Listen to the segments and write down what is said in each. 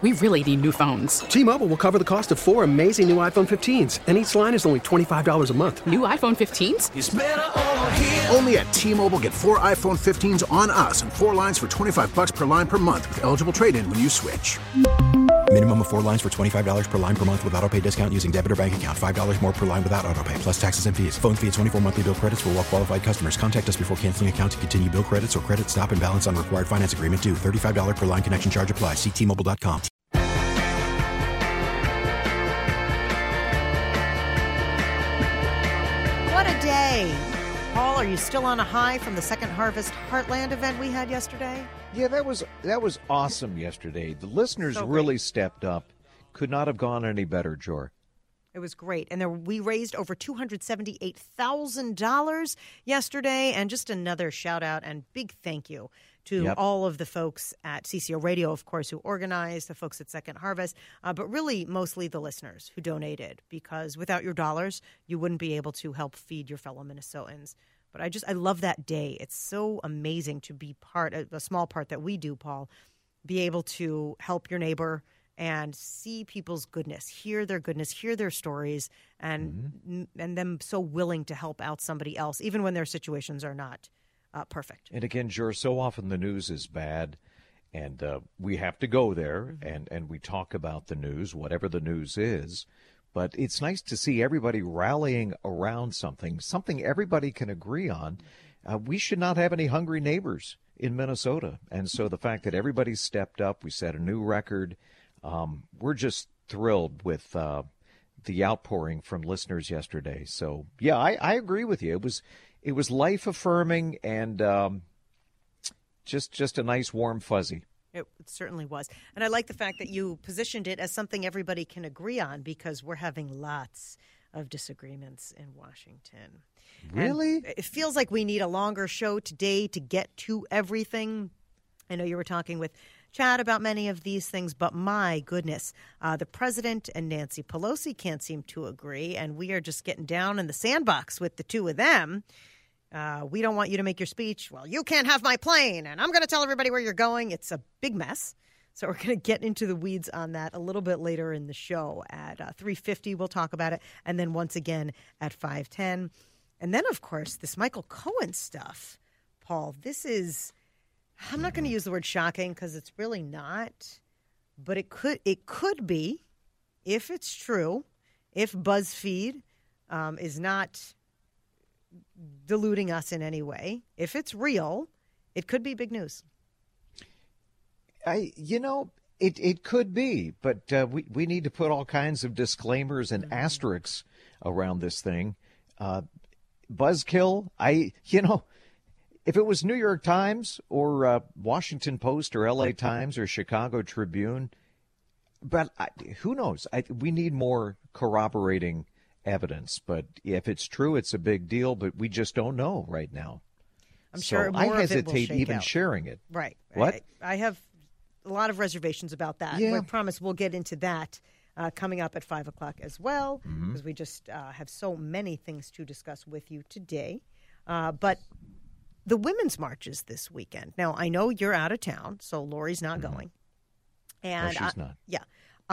We really need new phones. T-Mobile will cover the cost of 4 amazing new iPhone 15s, and each line is only $25 a month. New iPhone 15s? It's better over here. Only at T-Mobile, get 4 iPhone 15s on us and 4 lines for $25 per line per month with eligible trade-in when you switch. Minimum of 4 lines for $25 per line per month with autopay discount using debit or bank account. $5 more per line without autopay, plus taxes and fees. Phone fee at 24 monthly bill credits for well-qualified customers. Contact us before canceling account to continue bill credits or credit stop and balance on required finance agreement due. $35 per line connection charge applies. See T-Mobile.com. What a day. Paul, are you still on a high from the Second Harvest Heartland event we had yesterday? Yeah, that was awesome yesterday. The listeners really stepped up. Could not have gone any better, Jor. It was great. And we raised over $278,000 yesterday. And just another shout out and big thank you to all of the folks at CCO Radio, of course, who organized, the folks at Second Harvest, but really mostly the listeners who donated, because without your dollars, you wouldn't be able to help feed your fellow Minnesotans. But I love that day. It's so amazing to be a small part that we do, Paul, be able to help your neighbor and see people's goodness, hear their stories, and them so willing to help out somebody else, even when their situations are not perfect. And again, Jor, so often the news is bad, and we have to go there, and we talk about the news, whatever the news is. But it's nice to see everybody rallying around something everybody can agree on. We should not have any hungry neighbors in Minnesota. And so the fact that everybody stepped up, we set a new record. We're just thrilled with the outpouring from listeners yesterday. So, yeah, I agree with you. It was life-affirming and just a nice warm fuzzy. It certainly was. And I like the fact that you positioned it as something everybody can agree on, because we're having lots of disagreements in Washington. Really? And it feels like we need a longer show today to get to everything. I know you were talking with Chad about many of these things, but my goodness, the president and Nancy Pelosi can't seem to agree, and we are just getting down in the sandbox with the two of them. We don't want you to make your speech. Well, you can't have my plane, and I'm going to tell everybody where you're going. It's a big mess. So we're going to get into the weeds on that a little bit later in the show. At 3:50, we'll talk about it, and then once again at 5:10. And then, of course, this Michael Cohen stuff. Paul, this is, I'm not going to use the word shocking because it's really not, but it could be, if it's true, if BuzzFeed is not deluding us in any way. If it's real, it could be big news. It could be, but we need to put all kinds of disclaimers and asterisks around this thing. Buzzkill, if it was New York Times or Washington Post or LA Times or Chicago Tribune, but who knows? We need more corroborating evidence, but if it's true, it's a big deal, but we just don't know right now. I'm sure I more hesitate of it will shake even out. sharing it. Right. What? I have a lot of reservations about that. Yeah. I promise we'll get into that coming up at 5 o'clock as well, because we just have so many things to discuss with you today. But the Women's March is this weekend. Now, I know you're out of town, so Lori's not going. And she's not. Yeah.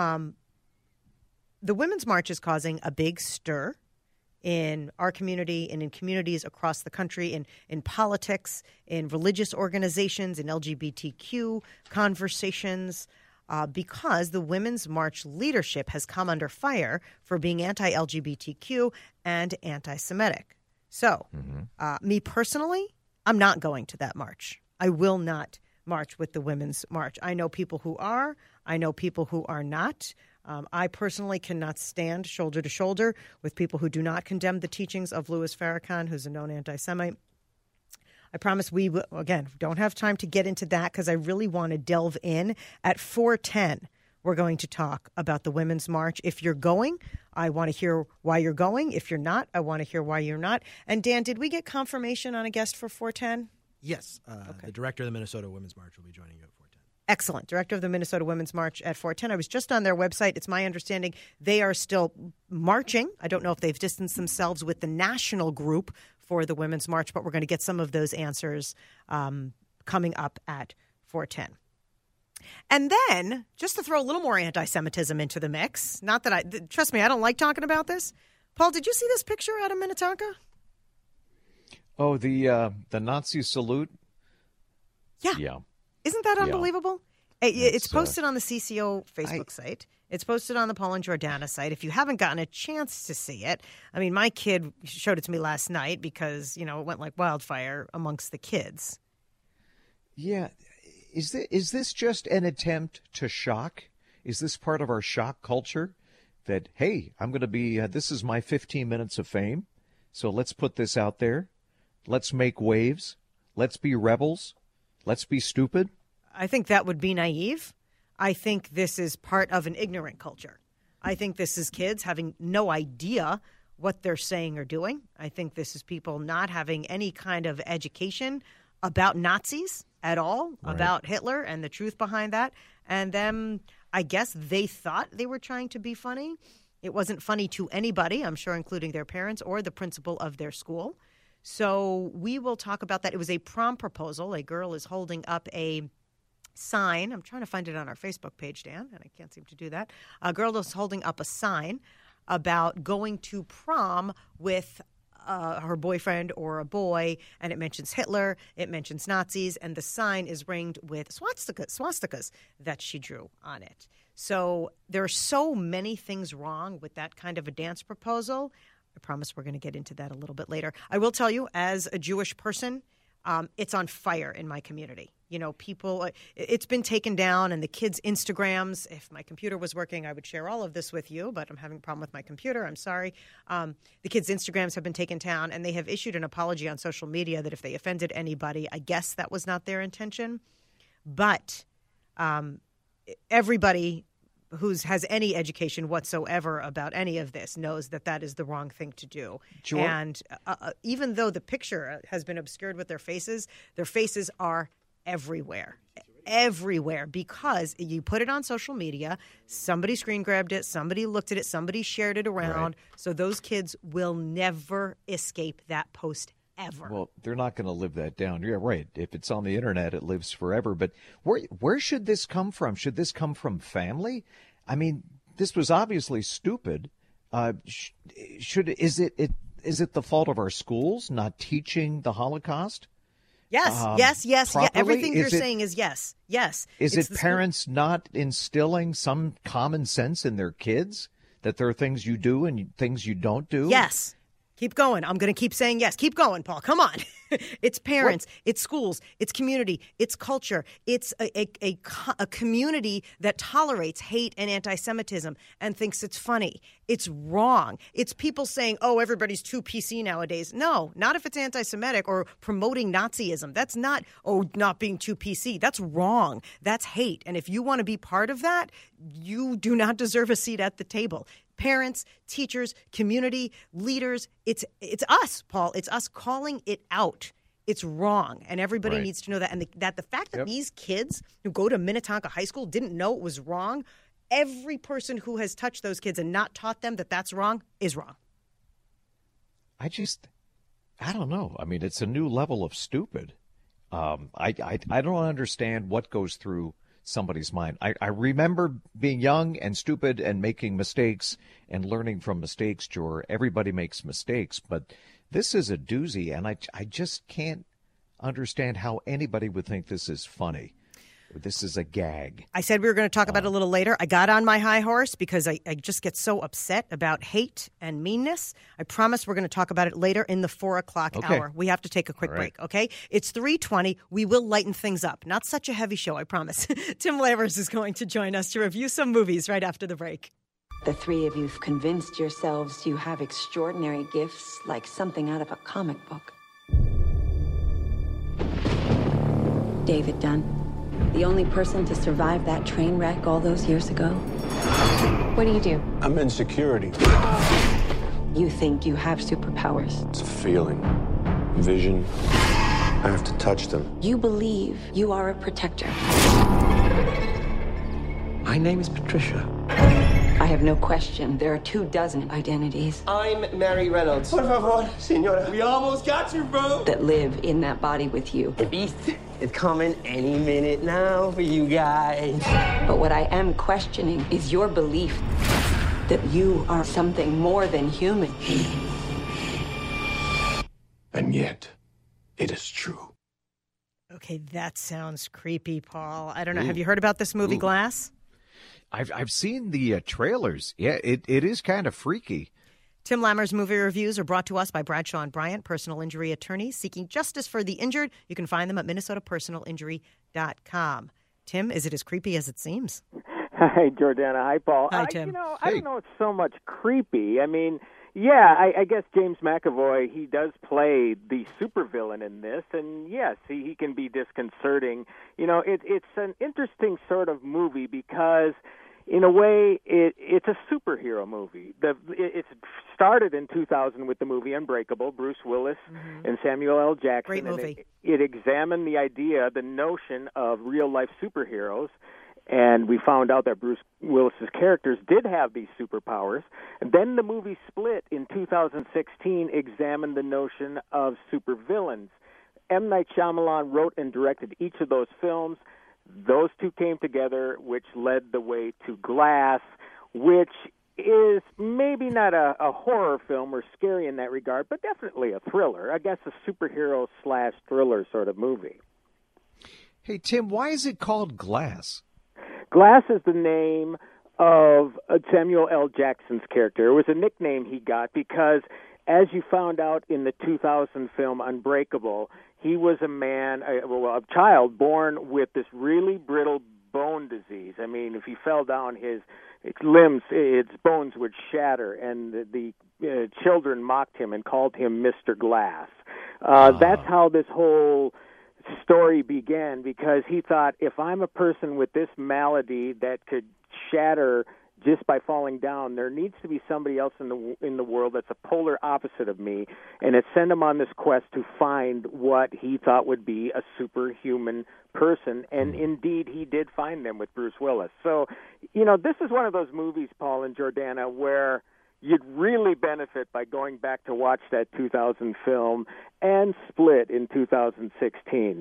The Women's March is causing a big stir in our community and in communities across the country, in politics, in religious organizations, in LGBTQ conversations, because the Women's March leadership has come under fire for being anti-LGBTQ and anti-Semitic. So, me personally, I'm not going to that march. I will not march with the Women's March. I know people who are. I know people who are not. I personally cannot stand shoulder to shoulder with people who do not condemn the teachings of Louis Farrakhan, who's a known anti-Semite. I promise we, again, don't have time to get into that because I really want to delve in. At 4:10, we're going to talk about the Women's March. If you're going, I want to hear why you're going. If you're not, I want to hear why you're not. And Dan, did we get confirmation on a guest for 4:10? Yes. The director of the Minnesota Women's March will be joining you at 4:10. Excellent. Director of the Minnesota Women's March at 4:10. I was just on their website. It's my understanding they are still marching. I don't know if they've distanced themselves with the national group for the Women's March, but we're going to get some of those answers coming up at 4:10. And then, just to throw a little more anti-Semitism into the mix, not that trust me, I don't like talking about this. Paul, did you see this picture out of Minnetonka? Oh, the Nazi salute? Yeah. Isn't that unbelievable? It's posted on the CCO Facebook site. It's posted on the Paul and Jordana site. If you haven't gotten a chance to see it, I mean, my kid showed it to me last night because, it went like wildfire amongst the kids. Yeah. Is this just an attempt to shock? Is this part of our shock culture that, hey, I'm going to be, this is my 15 minutes of fame, so let's put this out there. Let's make waves. Let's be rebels. Let's be stupid. I think that would be naive. I think this is part of an ignorant culture. I think this is kids having no idea what they're saying or doing. I think this is people not having any kind of education about Nazis at all, about Hitler and the truth behind that. And then I guess they thought they were trying to be funny. It wasn't funny to anybody, I'm sure, including their parents or the principal of their school. So we will talk about that. It was a prom proposal. A girl is holding up a sign. I'm trying to find it on our Facebook page, Dan, and I can't seem to do that. A girl is holding up a sign about going to prom with her boyfriend or a boy, and it mentions Hitler, it mentions Nazis, and the sign is ringed with swastikas that she drew on it. So there are so many things wrong with that kind of a dance proposal. I promise we're going to get into that a little bit later. I will tell you, as a Jewish person, it's on fire in my community. People, it's been taken down, and the kids' Instagrams, if my computer was working, I would share all of this with you, but I'm having a problem with my computer. I'm sorry. The kids' Instagrams have been taken down, and they have issued an apology on social media that if they offended anybody, I guess that was not their intention. But everybody who has any education whatsoever about any of this knows that that is the wrong thing to do. Sure. And even though the picture has been obscured with their faces are everywhere, because you put it on social media, somebody screen grabbed it, somebody looked at it, somebody shared it around. Right. So those kids will never escape that post ever. Well, they're not going to live that down. You're right. If it's on the internet, it lives forever. But where should this come from? Should this come from family? I mean, this was obviously stupid. Is it the fault of our schools not teaching the Holocaust? Yes. Yeah, everything you're saying is yes. Is it parents not instilling some common sense in their kids that there are things you do and things you don't do? Yes. Keep going. I'm going to keep saying yes. Keep going, Paul. Come on. It's parents. It's schools. It's community. It's culture. It's a community that tolerates hate and anti-Semitism and thinks it's funny. It's wrong. It's people saying, oh, everybody's too PC nowadays. No, not if it's anti-Semitic or promoting Nazism. That's not, not being too PC. That's wrong. That's hate. And if you want to be part of that, you do not deserve a seat at the table. Parents, teachers, community, leaders, it's us, Paul. It's us calling it out. It's wrong, and everybody needs to know that. And the fact that these kids who go to Minnetonka High School didn't know it was wrong, every person who has touched those kids and not taught them that that's wrong is wrong. I don't know. I mean, it's a new level of stupid. I don't understand what goes through somebody's mind. I remember being young and stupid and making mistakes and learning from mistakes, Jor. Everybody makes mistakes, but this is a doozy, and I just can't understand how anybody would think this is funny. This is a gag. I said we were going to talk about it a little later. I got on my high horse because I just get so upset about hate and meanness. I promise we're going to talk about it later in the 4 o'clock hour. We have to take a quick break, okay? It's 3:20. We will lighten things up. Not such a heavy show, I promise. Tim Lavers is going to join us to review some movies right after the break. The three of you've convinced yourselves you have extraordinary gifts like something out of a comic book. David Dunn. The only person to survive that train wreck all those years ago. What do you do? I'm in security. You think you have superpowers. It's a feeling. Vision. I have to touch them. You believe you are a protector. My name is Patricia. I have no question there are 24 identities I'm Mary Reynolds. Por favor, señora. We almost got you, bro. that live in that body with you. The beast is coming any minute now for you guys. But what I am questioning is your belief that you are something more than human. And yet, it is true. Okay, that sounds creepy, Paul. I don't know. Have you heard about this movie, Glass? I've seen the trailers. Yeah, it is kind of freaky. Tim Lammer's movie reviews are brought to us by Bradshaw and Bryant, personal injury attorneys seeking justice for the injured. You can find them at minnesotapersonalinjury.com. Tim, is it as creepy as it seems? Hi, Jordana. Hi, Paul. Hi, Tim. I don't know it's so much creepy. I mean, yeah, I guess James McAvoy, he does play the supervillain in this, and yes, he can be disconcerting. It's an interesting sort of movie because, in a way, it's a superhero movie. It started in 2000 with the movie Unbreakable, Bruce Willis and Samuel L. Jackson. Great movie. It examined the notion of real-life superheroes. And we found out that Bruce Willis's characters did have these superpowers. And then the movie Split in 2016 examined the notion of supervillains. M. Night Shyamalan wrote and directed each of those films. Those two came together, which led the way to Glass, which is maybe not a horror film or scary in that regard, but definitely a thriller. I guess a superhero/thriller sort of movie. Hey, Tim, why is it called Glass? Glass is the name of Samuel L. Jackson's character. It was a nickname he got because, as you found out in the 2000 film Unbreakable, he was a child born with this really brittle bone disease. I mean, if he fell down, his limbs, its bones would shatter, and the children mocked him and called him Mr. Glass. That's how this whole story began, because he thought, if I'm a person with this malady that could shatter just by falling down, there needs to be somebody else in the world that's a polar opposite of me, and it sent him on this quest to find what he thought would be a superhuman person, and indeed he did find them with Bruce Willis. So, this is one of those movies, Paul and Jordana, where you'd really benefit by going back to watch that 2000 film and Split in 2016.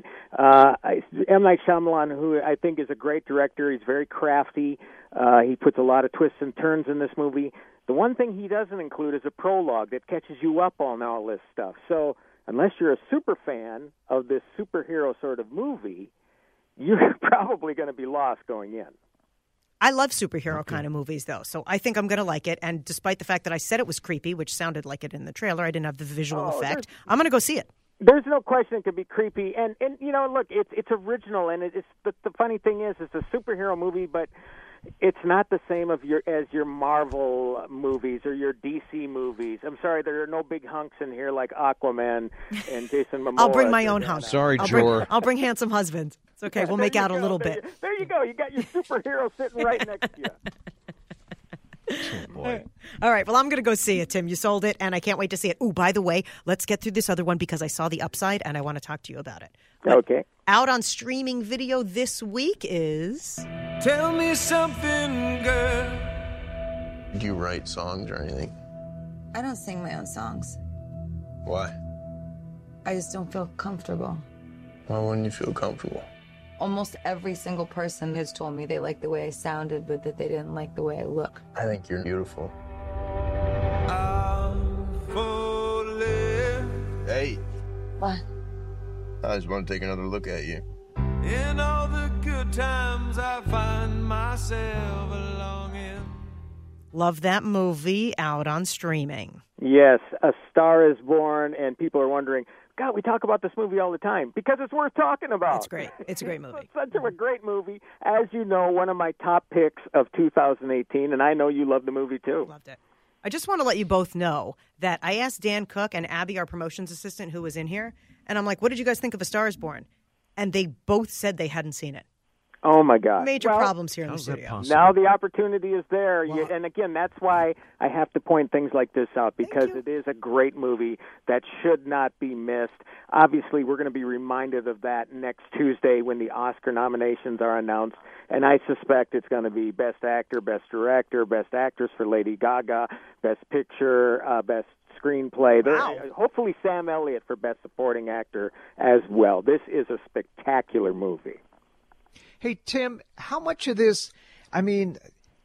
M. Night Shyamalan, who I think is a great director, he's very crafty. He puts a lot of twists and turns in this movie. The one thing he doesn't include is a prologue that catches you up on all this stuff. So unless you're a super fan of this superhero sort of movie, you're probably going to be lost going in. I love superhero kind of movies, though, so I think I'm going to like it. And despite the fact that I said it was creepy, which sounded like it in the trailer, I didn't have the visual effect. I'm going to go see it. There's no question it could be creepy. And look, it's original. And it's the funny thing is, it's a superhero movie, but it's not the same as your Marvel movies or your DC movies. I'm sorry, there are no big hunks in here like Aquaman and Jason Momoa. I'll bring my own hunk. Sorry, Jor. I'll bring handsome husband. It's okay. We'll make out a little bit. There you go. You got your superhero sitting right next to you. Oh, boy. All right. Well, I'm going to go see it, Tim. You sold it, and I can't wait to see it. Oh, by the way, let's get through this other one because I saw the upside, and I want to talk to you about it. Okay. Out on streaming video this week is... Tell me something, girl. Do you write songs or anything? I don't sing my own songs. Why? I just don't feel comfortable. Why wouldn't you feel comfortable? Almost every single person has told me they liked the way I sounded, but that they didn't like the way I look. I think you're beautiful. Hey. What? I just want to take another look at you. In all the good times I find myself longing. Love that movie, out on streaming. Yes, A Star is Born, and people are wondering, God, we talk about this movie all the time because it's worth talking about. It's great. It's a great movie. It's such a great movie. As you know, one of my top picks of 2018, and I know you love the movie too. Loved it. I just want to let you both know that I asked Dan Cook and Abby, our promotions assistant, who was in here, and I'm like, what did you guys think of A Star is Born? And they both said they hadn't seen it. Oh, my God. Major problems here in the studio. Now the opportunity is there. And again, that's why I have to point things like this out, because it is a great movie that should not be missed. Obviously, we're going to be reminded of that next Tuesday when the Oscar nominations are announced. And I suspect it's going to be Best Actor, Best Director, Best Actress for Lady Gaga, Best Picture, Best Screenplay. Hopefully Sam Elliott for Best Supporting Actor as well. This is a spectacular movie. Hey, Tim, how much of this, I mean,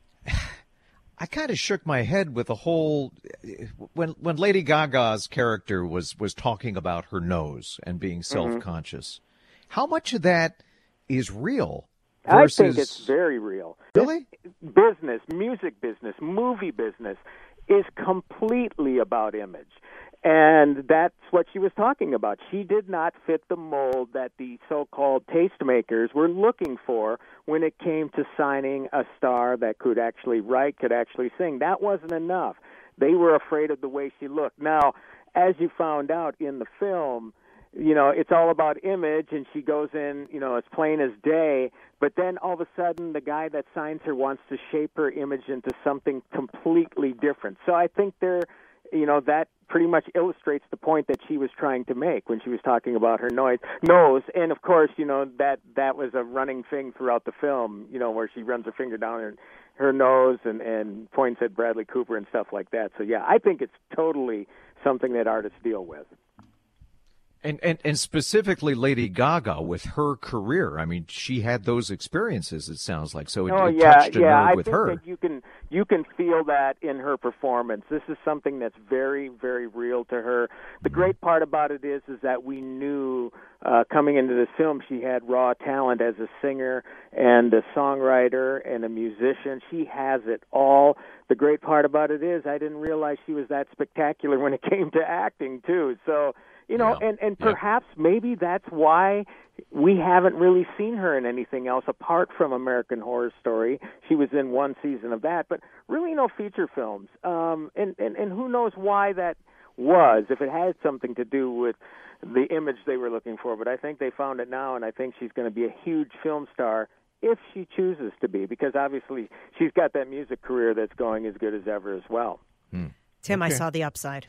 I kind of shook my head with the whole, when Lady Gaga's character was talking about her nose and being self-conscious, how much of that is real versus... I think it's very real. Really? Business, music business, movie business is completely about image. And that's what she was talking about. She did not fit the mold that the so-called tastemakers were looking for when it came to signing a star that could actually write, could actually sing. That wasn't enough. They were afraid of the way she looked. Now, as you found out in the film, you know, it's all about image, and she goes in, you know, as plain as day, but then all of a sudden the guy that signs her wants to shape her image into something completely different. So I think that pretty much illustrates the point that she was trying to make when she was talking about her nose. And, of course, you know, that was a running thing throughout the film, you know, where she runs her finger down her nose and points at Bradley Cooper and stuff like that. So, yeah, I think it's totally something that artists deal with. And specifically Lady Gaga with her career. I mean, she had those experiences, it sounds like. So it touched a nerve with her. I think that you can feel that in her performance. This is something that's very, very real to her. The great part about it is that we knew coming into this film she had raw talent as a singer and a songwriter and a musician. She has it all. The great part about it is I didn't realize she was that spectacular when it came to acting, too. So, you know, and perhaps maybe that's why we haven't really seen her in anything else apart from American Horror Story. She was in one season of that, but really no feature films. And who knows why that was, if it had something to do with the image they were looking for. But I think they found it now, and I think she's going to be a huge film star if she chooses to be, because obviously she's got that music career that's going as good as ever as well. Tim, I saw The Upside.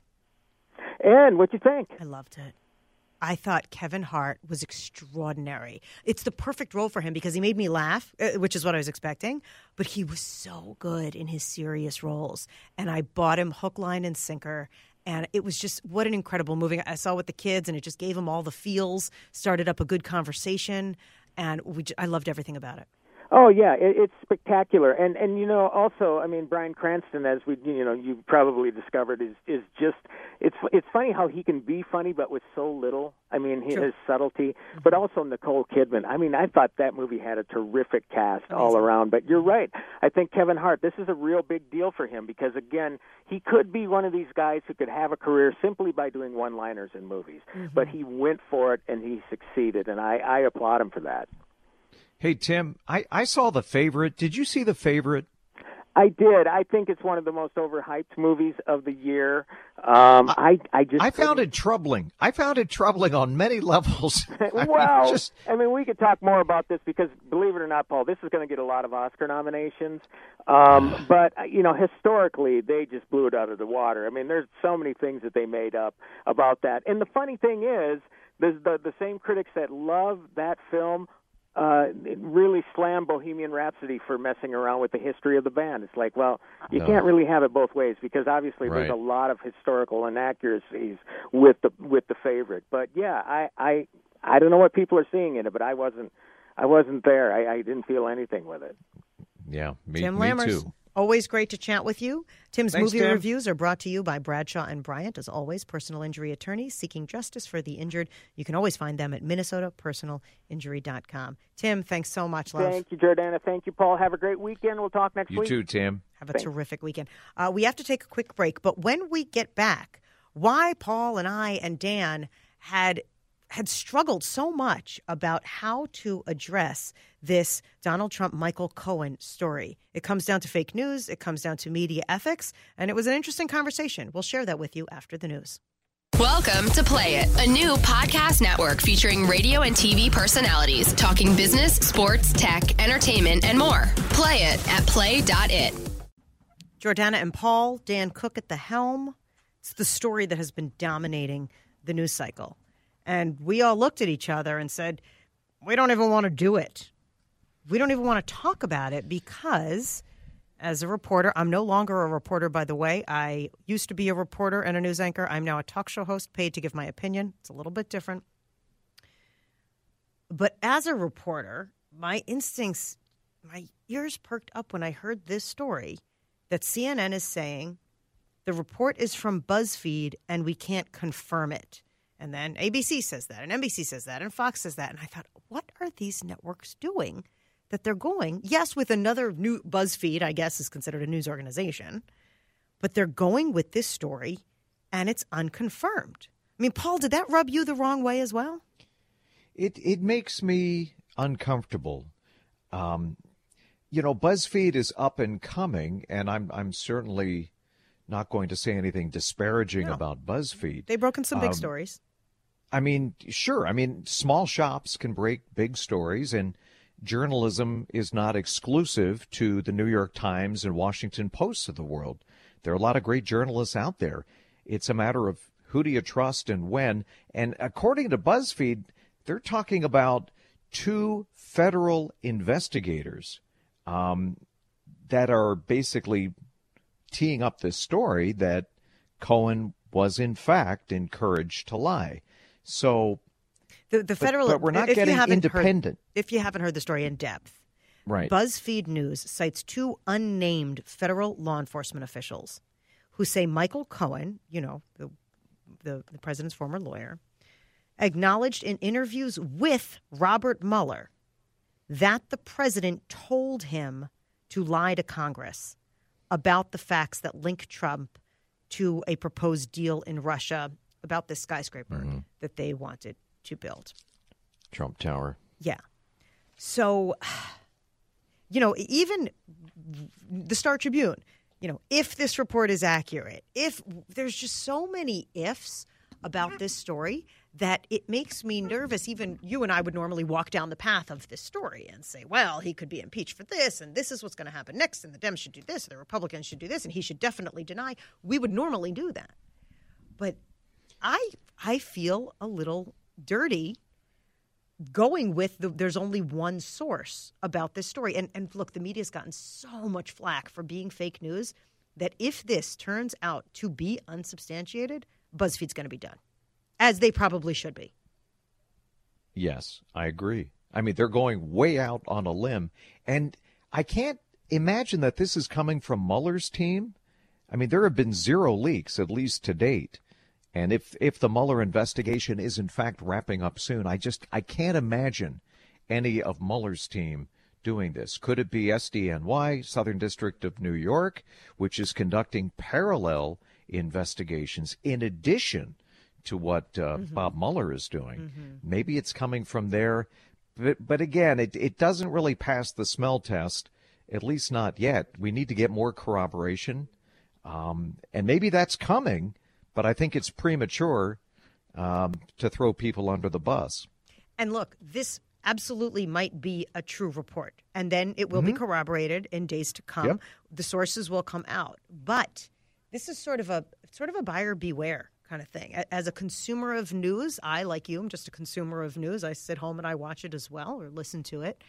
And what'd you think? I loved it. I thought Kevin Hart was extraordinary. It's the perfect role for him because he made me laugh, which is what I was expecting, but he was so good in his serious roles. And I bought him hook, line, and sinker. And it was just, what an incredible movie. I saw it with the kids, and it just gave them all the feels, started up a good conversation, and I loved everything about it. Oh, yeah, it's spectacular. And you know, also, I mean, Bryan Cranston, as you probably discovered, is just, it's funny how he can be funny, but with so little. I mean, his subtlety, but also Nicole Kidman. I mean, I thought that movie had a terrific cast all around. But you're right. I think Kevin Hart, this is a real big deal for him because, again, he could be one of these guys who could have a career simply by doing one-liners in movies. But he went for it, and he succeeded, and I applaud him for that. Hey, Tim, I saw The Favorite. Did you see The Favorite? I did. I think it's one of the most overhyped movies of the year. I found it troubling. I found it troubling on many levels. Well, I mean, we could talk more about this because, believe it or not, Paul, this is going to get a lot of Oscar nominations. But, you know, historically, they just blew it out of the water. I mean, there's so many things that they made up about that. And the funny thing is, the same critics that love that film really slam Bohemian Rhapsody for messing around with the history of the band. It's like, well, you can't really have it both ways because obviously there's a lot of historical inaccuracies with the Favorite. But yeah, I don't know what people are seeing in it, but I wasn't there. I didn't feel anything with it. Yeah, me too. Always great to chat with you. Tim's Thanks, movie Tim. reviews are brought to you by Bradshaw and Bryant, as always, personal injury attorneys seeking justice for the injured. You can always find them at minnesotapersonalinjury.com. Tim, thanks so much, love. Thank you, Jordana. Thank you, Paul. Have a great weekend. We'll talk next week. You too, Tim. Have a terrific weekend. We have to take a quick break, but when we get back, why Paul and I and Dan had struggled so much about how to address this Donald Trump, Michael Cohen story. It comes down to fake news. It comes down to media ethics. And it was an interesting conversation. We'll share that with you after the news. Welcome to Play It, a new podcast network featuring radio and TV personalities talking business, sports, tech, entertainment, and more. Play it at play.it. Jordana and Paul, Dan Cook at the helm. It's the story that has been dominating the news cycle. And we all looked at each other and said, we don't even want to do it. We don't even want to talk about it because, as a reporter, I'm no longer a reporter, by the way. I used to be a reporter and a news anchor. I'm now a talk show host, paid to give my opinion. It's a little bit different. But as a reporter, my instincts, my ears perked up when I heard this story that CNN is saying the report is from BuzzFeed and we can't confirm it. And then ABC says that, and NBC says that, and Fox says that. And I thought, what are these networks doing that they're going, yes, with another new BuzzFeed, I guess, is considered a news organization, but they're going with this story, and it's unconfirmed. I mean, Paul, did that rub you the wrong way as well? It makes me uncomfortable. BuzzFeed is up and coming, and I'm certainly not going to say anything disparaging about BuzzFeed. They've broken some big stories. I mean, sure. I mean, small shops can break big stories, and journalism is not exclusive to the New York Times and Washington Post of the world. There are a lot of great journalists out there. It's a matter of who do you trust and when. And according to BuzzFeed, they're talking about 2 federal investigators that are basically teeing up this story that Cohen was, in fact, encouraged to lie. So the federal, but we're not getting independent. If you haven't heard the story in depth, right? BuzzFeed News cites 2 unnamed federal law enforcement officials who say Michael Cohen, the president's former lawyer, acknowledged in interviews with Robert Mueller that the president told him to lie to Congress about the facts that link Trump to a proposed deal in Russia about this skyscraper that they wanted to build. Trump Tower. Yeah. So, even the Star Tribune, if this report is accurate, if there's just so many ifs about this story that it makes me nervous. Even you and I would normally walk down the path of this story and say, well, he could be impeached for this, and this is what's going to happen next, and the Dems should do this, the Republicans should do this, and he should definitely deny. We would normally do that. But I feel a little dirty going with there's only one source about this story. And look, the media's gotten so much flack for being fake news that if this turns out to be unsubstantiated, BuzzFeed's going to be done, as they probably should be. Yes, I agree. I mean, they're going way out on a limb. And I can't imagine that this is coming from Mueller's team. I mean, there have been 0 leaks, at least to date. And if the Mueller investigation is, in fact, wrapping up soon, I can't imagine any of Mueller's team doing this. Could it be SDNY, Southern District of New York, which is conducting parallel investigations in addition to what Bob Mueller is doing? Maybe it's coming from there. But again, it doesn't really pass the smell test, at least not yet. We need to get more corroboration. And maybe that's coming. But I think it's premature to throw people under the bus. And look, this absolutely might be a true report. And then it will be corroborated in days to come. Yep. The sources will come out. But this is sort of a buyer beware kind of thing. As a consumer of news, I, like you, am just a consumer of news. I sit home and I watch it as well or listen to it.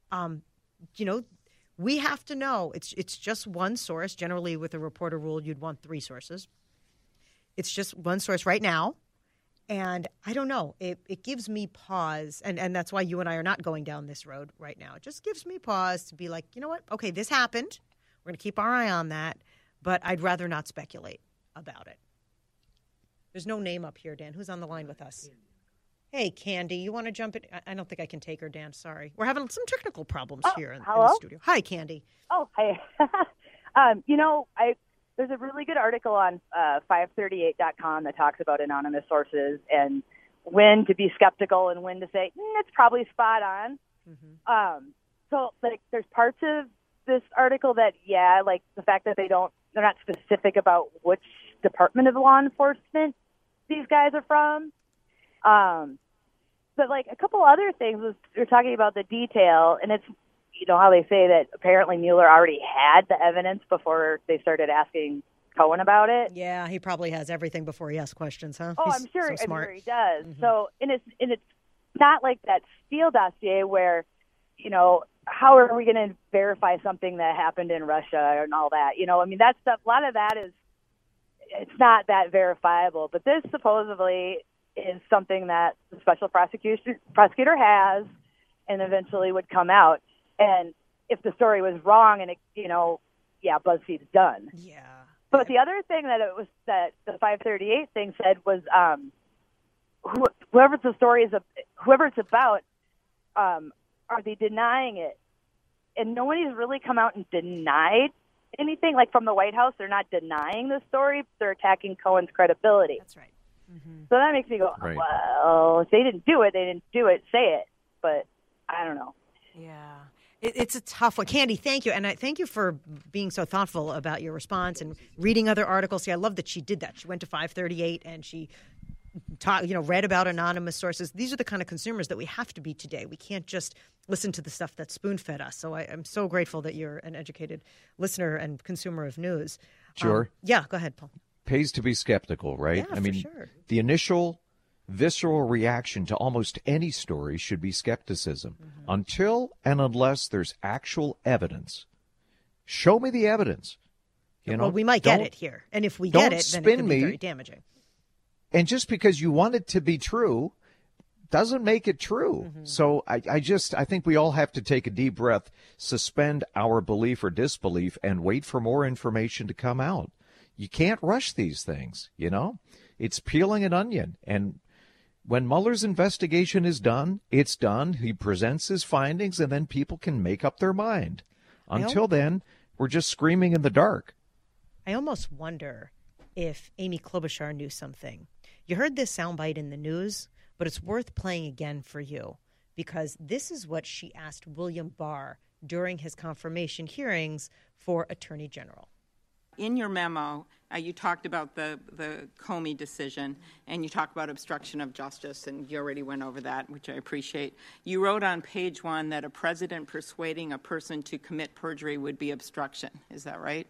We have to know it's just one source. Generally, with a reporter rule, you'd want 3 sources. It's just one source right now. And I don't know. It gives me pause. And that's why you and I are not going down this road right now. It just gives me pause to be like, you know what? Okay, this happened. We're going to keep our eye on that. But I'd rather not speculate about it. There's no name up here, Dan. Who's on the line with us? Hey, Candy, you want to jump in? I don't think I can take her, Dan. Sorry. We're having some technical problems here in the studio. Hi, Candy. Oh, hey. There's a really good article on 538.com that talks about anonymous sources and when to be skeptical and when to say, it's probably spot on. So, there's parts of this article that, the fact that they're not specific about which department of law enforcement these guys are from. But like a couple other things was we're talking about the detail, and it's, you know, how they say that apparently Mueller already had the evidence before they started asking Cohen about it. Yeah, he probably has everything before he asks questions, huh? Oh, He's I'm sure. so smart. I'm sure he does. Mm-hmm. So, and it's not like that Steele dossier where, you know, how are we going to verify something that happened in Russia and all that? You know, I mean, that stuff. A lot of that is, it's not that verifiable. But this supposedly is something that the special prosecutor has, and eventually would come out. And if the story was wrong, and it, you know, yeah, BuzzFeed's done. Yeah. But the other thing that it was that the 538 thing said was, whoever it's about, are they denying it? And nobody's really come out and denied anything. Like from the White House, they're not denying the story. They're attacking Cohen's credibility. That's right. Mm-hmm. So that makes me go, Right. well, if they didn't do it, they didn't do it. Say it. But I don't know. Yeah. It's a tough one. Candy, thank you. And I thank you for being so thoughtful about your response and reading other articles. See, I love that she did that. She went to 538 and she read about anonymous sources. These are the kind of consumers that we have to be today. We can't just listen to the stuff that's spoon-fed us. So I'm so grateful that you're an educated listener and consumer of news. Sure. Yeah, go ahead, Paul. Pays to be skeptical, right? Yeah, I mean, for sure. The initial visceral reaction to almost any story should be skepticism. Mm-hmm. Until and unless there's actual evidence. Show me the evidence. You know, well, we might get it here. And if we get it, then it could be very damaging. And just because you want it to be true doesn't make it true. Mm-hmm. So I think we all have to take a deep breath, suspend our belief or disbelief, and wait for more information to come out. You can't rush these things, you know? It's peeling an onion. And when Mueller's investigation is done, it's done. He presents his findings, and then people can make up their mind. Until then, we're just screaming in the dark. I almost wonder if Amy Klobuchar knew something. You heard this soundbite in the news, but it's worth playing again for you because this is what she asked William Barr during his confirmation hearings for Attorney General. In your memo, you talked about the Comey decision, and you talked about obstruction of justice, and you already went over that, which I appreciate. You wrote on page 1 that a president persuading a person to commit perjury would be obstruction. Is that right?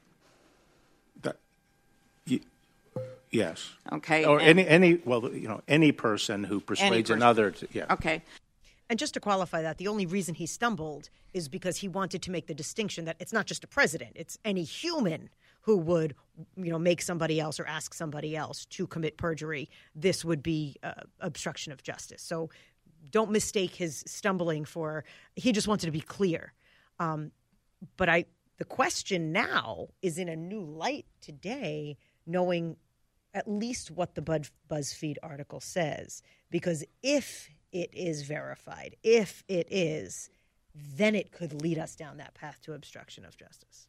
Yes. Okay. Or any person who persuades another to, yeah. Okay. And just to qualify that, the only reason he stumbled is because he wanted to make the distinction that it's not just a president, it's any human who would, make somebody else or ask somebody else to commit perjury. This would be obstruction of justice. So don't mistake his stumbling for, he just wanted to be clear. But the question now is in a new light today, knowing at least what the BuzzFeed article says. Because if it is verified, if it is, then it could lead us down that path to obstruction of justice.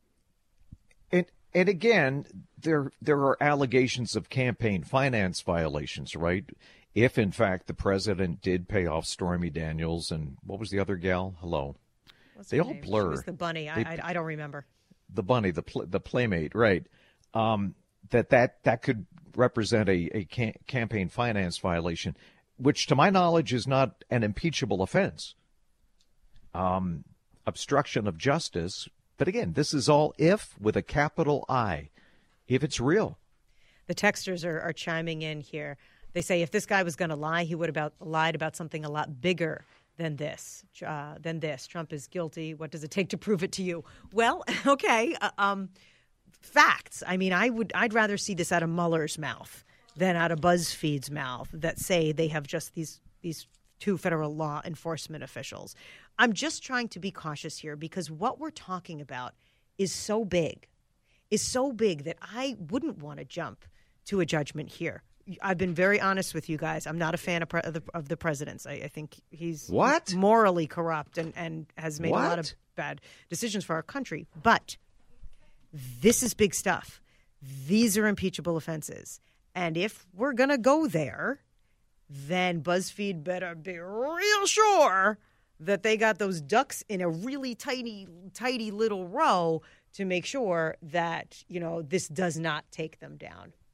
And again, there are allegations of campaign finance violations, right? If, in fact, the president did pay off Stormy Daniels and what was the other gal? Hello. They all blur. She was the bunny. I don't remember. The bunny, the playmate, right. That could represent a campaign finance violation, which to my knowledge is not an impeachable offense. Obstruction of justice. But again, this is all if with a capital I, if it's real. The texters are chiming in here. They say if this guy was going to lie, he would have lied about something a lot bigger than this. Trump is guilty. What does it take to prove it to you? Well, okay. Facts. I mean, I'd rather see this out of Mueller's mouth than out of BuzzFeed's mouth that say they have just these two federal law enforcement officials. I'm just trying to be cautious here because what we're talking about is so big that I wouldn't want to jump to a judgment here. I've been very honest with you guys. I'm not a fan of the president's. I think he's morally corrupt and has made a lot of bad decisions for our country. But this is big stuff. These are impeachable offenses. And if we're going to go there, then BuzzFeed better be real sure that they got those ducks in a really tidy little row to make sure that, this does not take them down.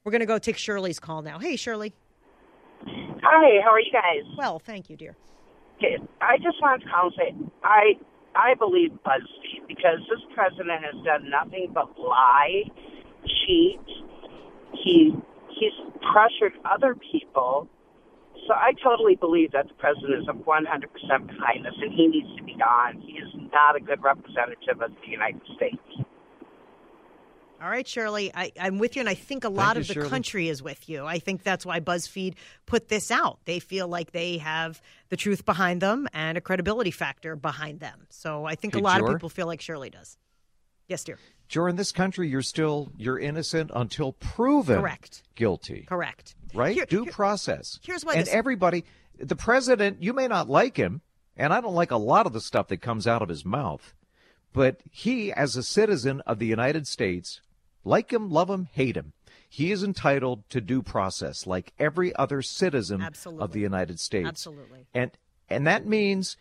We're going to go take Shirley's call now. Hey, Shirley. Hi, how are you guys? Well, thank you, dear. Okay, I just wanted to call and say I believe BuzzFeed because this president has done nothing but lie, cheat. He's pressured other people. So I totally believe that the president is 100% behind this, and he needs to be gone. He is not a good representative of the United States. All right, Shirley, I'm with you, and I think a lot of the country is with you. I think that's why BuzzFeed put this out. They feel like they have the truth behind them and a credibility factor behind them. So I think a lot of people feel like Shirley does. Yes, dear. Jor, in this country, you're innocent until proven guilty. Correct. Right? Due process. Here's why. And everybody, the president, you may not like him, and I don't like a lot of the stuff that comes out of his mouth, but he, as a citizen of the United States, like him, love him, hate him, he is entitled to due process like every other citizen of the United States. Absolutely. And that means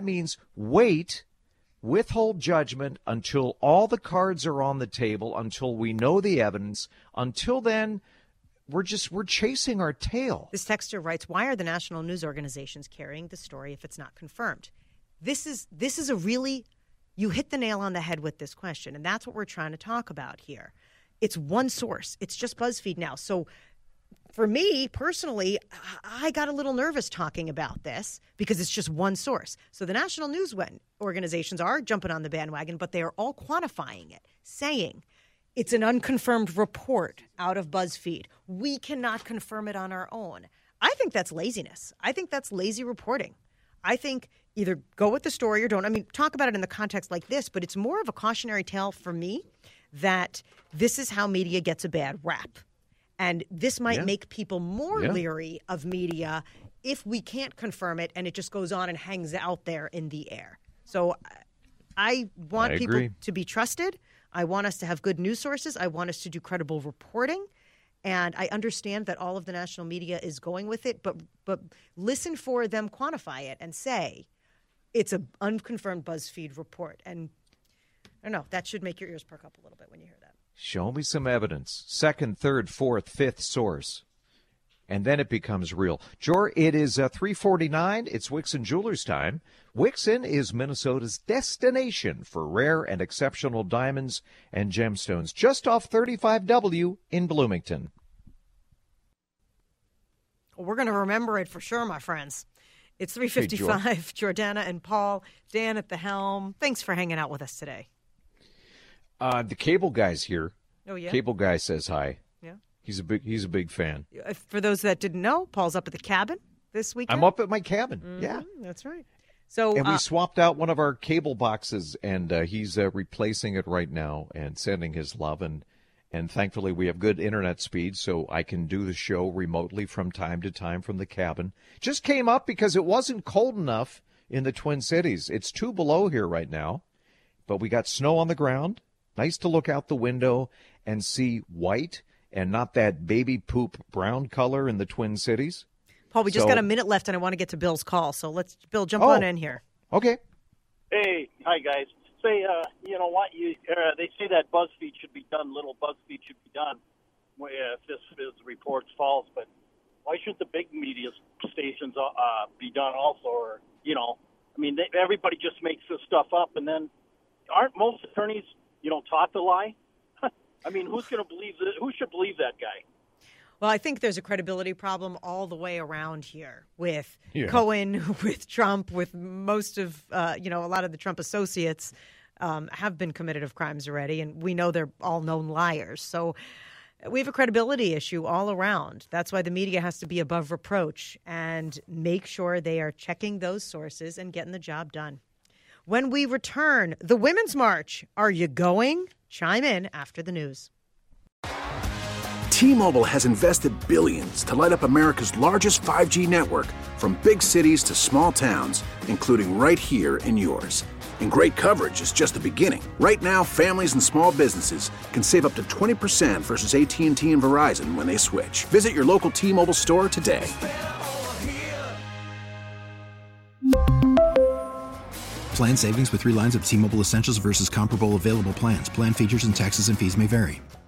withhold judgment until all the cards are on the table, until we know the evidence. Until then, we're chasing our tail. This texter writes, why are the national news organizations carrying the story if it's not confirmed? This is a really, you hit the nail on the head with this question, and that's what we're trying to talk about here. It's one source. It's just BuzzFeed now. So for me personally, I got a little nervous talking about this because it's just one source. So the national news organizations are jumping on the bandwagon, but they are all quantifying it, saying it's an unconfirmed report out of BuzzFeed. We cannot confirm it on our own. I think that's laziness. I think that's lazy reporting. I think either go with the story or don't. I mean, talk about it in the context like this, but it's more of a cautionary tale for me that this is how media gets a bad rap. And this might make people more leery of media if we can't confirm it and it just goes on and hangs out there in the air. So I want people to be trusted. I want us to have good news sources. I want us to do credible reporting. And I understand that all of the national media is going with it, but listen for them quantify it and say it's an unconfirmed BuzzFeed report. And I don't know, that should make your ears perk up a little bit when you hear that. Show me some evidence. Second, third, fourth, fifth source. And then it becomes real. Jor, it is 3:49. It's Wixon Jewelers time. Wixon is Minnesota's destination for rare and exceptional diamonds and gemstones, just off 35W in Bloomington. Well, we're going to remember it for sure, my friends. It's 3:55. Hey, Jordana and Paul, Dan at the helm. Thanks for hanging out with us today. The cable guy's here. Oh, yeah? Cable guy says hi. Yeah. He's a big fan. For those that didn't know, Paul's up at the cabin this weekend. I'm up at my cabin. Yeah. That's right. So, and we swapped out one of our cable boxes, and he's replacing it right now and sending his love. And thankfully, we have good internet speed, so I can do the show remotely from time to time from the cabin. Just came up because it wasn't cold enough in the Twin Cities. It's 2 below here right now, but we got snow on the ground. Nice to look out the window and see white and not that baby poop brown color in the Twin Cities. Paul, we just got a minute left, and I want to get to Bill's call. So let's, Bill, jump on in here. Okay. Hey, hi, guys. Say, you know what? They say that BuzzFeed should be done, little BuzzFeed should be done if this report's false. But why shouldn't the big media stations be done also? Or, I mean, everybody just makes this stuff up, and then aren't most attorneys taught to lie? I mean, who's going to believe this? Who should believe that guy? Well, I think there's a credibility problem all the way around here with Cohen, with Trump, with most of, a lot of the Trump associates have been committed of crimes already, and we know they're all known liars. So we have a credibility issue all around. That's why the media has to be above reproach and make sure they are checking those sources and getting the job done. When we return, the Women's March. Are you going? Chime in after the news. T-Mobile has invested billions to light up America's largest 5G network, from big cities to small towns, including right here in yours. And great coverage is just the beginning. Right now, families and small businesses can save up to 20% versus AT&T and Verizon when they switch. Visit your local T-Mobile store today. Plan savings with 3 lines of T-Mobile Essentials versus comparable available plans. Plan features and taxes and fees may vary.